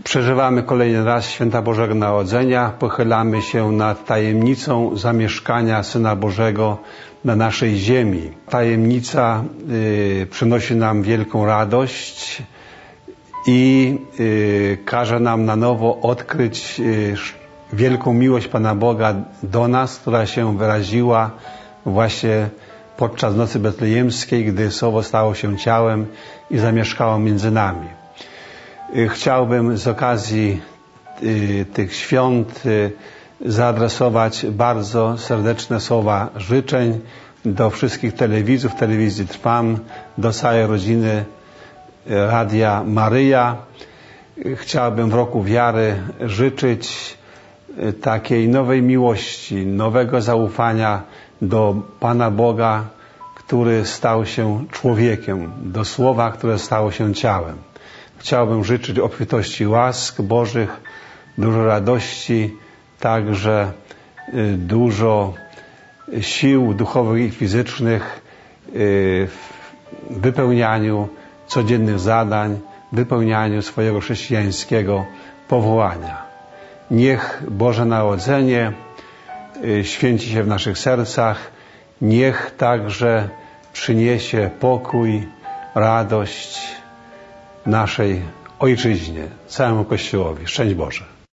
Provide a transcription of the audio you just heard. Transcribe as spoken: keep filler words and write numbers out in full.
Przeżywamy kolejny raz Święta Bożego Narodzenia. Pochylamy się nad tajemnicą zamieszkania Syna Bożego na naszej ziemi. Tajemnica y, przynosi nam wielką radość i y, każe nam na nowo odkryć y, wielką miłość Pana Boga do nas, która się wyraziła właśnie podczas nocy betlejemskiej, gdy Słowo stało się ciałem i zamieszkało między nami. Chciałbym z okazji y, tych świąt y, zaadresować bardzo serdeczne słowa życzeń do wszystkich telewidzów, telewizji Trwam, do całej rodziny Radia Maryja. Chciałbym w roku wiary życzyć y, takiej nowej miłości, nowego zaufania do Pana Boga, który stał się człowiekiem, do Słowa, które stało się ciałem. Chciałbym życzyć obfitości łask Bożych, dużo radości, także dużo sił duchowych i fizycznych w wypełnianiu codziennych zadań, wypełnianiu swojego chrześcijańskiego powołania. Niech Boże Narodzenie święci się w naszych sercach, niech także przyniesie pokój, radość naszej Ojczyźnie, całemu Kościołowi. Szczęść Boże.